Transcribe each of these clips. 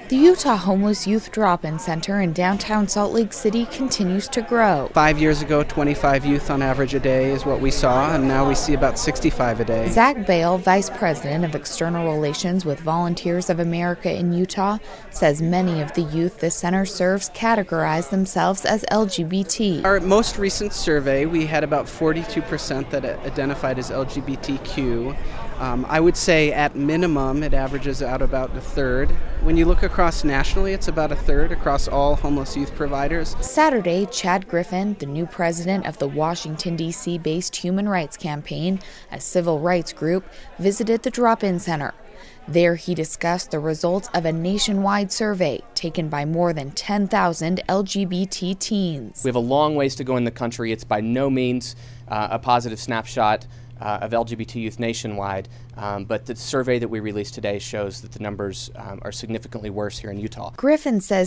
The Utah Homeless Youth Drop-In Center in downtown Salt Lake City continues to grow. 5 years ago, 25 youth on average a day is what we saw, and now we see about 65 a day. Zach Bale, Vice President of External Relations with Volunteers of America in Utah, says many of the youth the center serves categorize themselves as LGBT. Our most recent survey, we had about 42% that identified as LGBTQ. I would say at minimum it averages out about a third. When you look across nationally, it's about a third across all homeless youth providers. Saturday, Chad Griffin, the new president of the Washington, D.C. based Human Rights Campaign, a civil rights group, visited the drop-in center. There he discussed the results of a nationwide survey taken by more than 10,000 LGBT teens. We have a long ways to go in the country. It's by no means a positive snapshot of LGBT youth nationwide, but the survey that we released today shows that the numbers are significantly worse here in Utah. Griffin says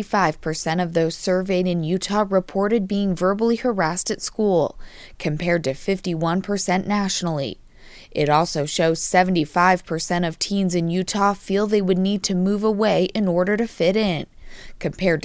65% of those surveyed in Utah reported being verbally harassed at school, compared to 51% nationally. It also shows 75% of teens in Utah feel they would need to move away in order to fit in, compared to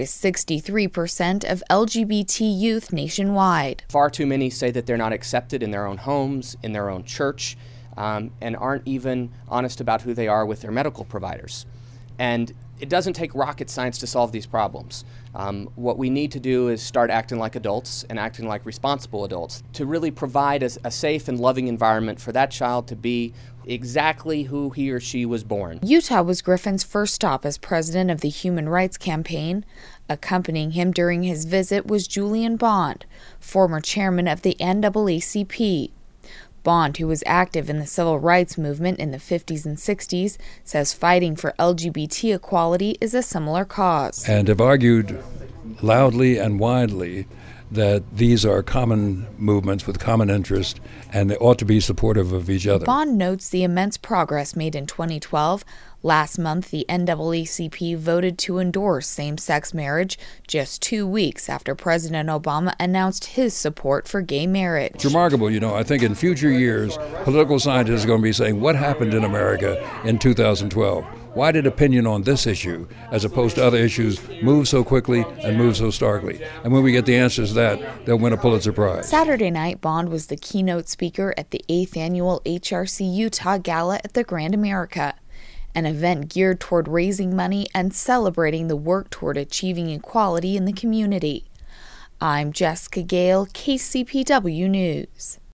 63% of LGBT youth nationwide. Far too many say that they're not accepted in their own homes, in their own church, and aren't even honest about who they are with their medical providers. And it doesn't take rocket science to solve these problems. What we need to do is start acting like adults and acting like responsible adults to really provide a safe and loving environment for that child to be exactly who he or she was born. Utah was Griffin's first stop as president of the Human Rights Campaign. Accompanying him during his visit was Julian Bond, former chairman of the NAACP. Bond, who was active in the civil rights movement in the 50s and 60s, says fighting for LGBT equality is a similar cause. And have argued loudly and widely that these are common movements with common interest and they ought to be supportive of each other. Bond notes the immense progress made in 2012. Last month, the NAACP voted to endorse same-sex marriage just 2 weeks after President Obama announced his support for gay marriage. It's remarkable, I think in future years, political scientists are going to be saying, what happened in America in 2012? Why did opinion on this issue, as opposed to other issues, move so quickly and move so starkly? And when we get the answers to that, they'll win a Pulitzer Prize. Saturday night, Bond was the keynote speaker at the 8th Annual HRC Utah Gala at the Grand America, an event geared toward raising money and celebrating the work toward achieving equality in the community. I'm Jessica Gale, KCPW News.